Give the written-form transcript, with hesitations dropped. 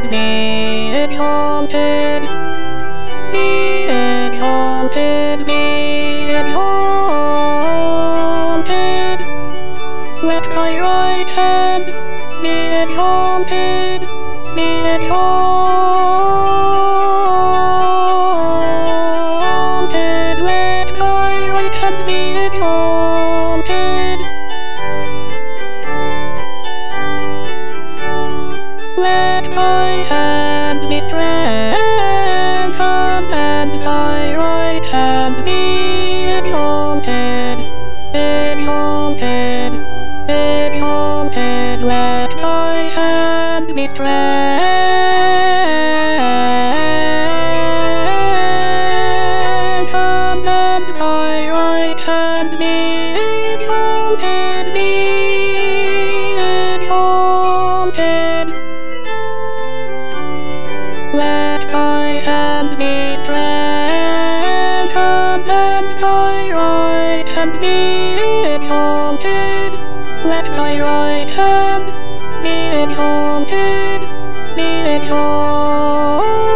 be exalted, be exalted, be exalted. Let my right hand be exalted, be exalted. Let my right hand be exalted. Let my hand be strengthened and my right hand be exalted, exalted, exalted. Let my hand be strengthened and my right hand be exalted, be exalted. Let my hand be strengthened and my right hand be exalted. Let my right hand be exalted, be exalted.